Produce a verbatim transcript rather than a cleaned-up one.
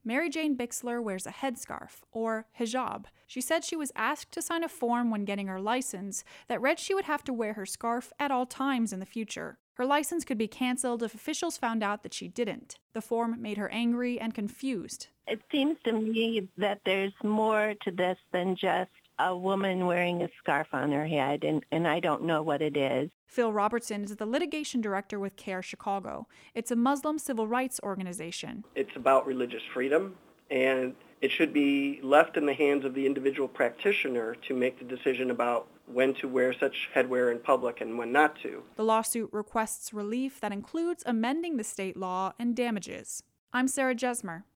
Mary Jane Bixler wears a headscarf, or hijab. She said she was asked to sign a form when getting her license that read she would have to wear her scarf at all times in the future. Her license could be canceled if officials found out that she didn't. The form made her angry and confused. It seems to me that there's more to this than just a woman wearing a scarf on her head, and, and I don't know what it is. Phil Robertson is the litigation director with CARE Chicago. It's a Muslim civil rights organization. It's about religious freedom, and it should be left in the hands of the individual practitioner to make the decision about when to wear such headwear in public and when not to. The lawsuit requests relief that includes amending the state law and damages. I'm Sarah Jesmer.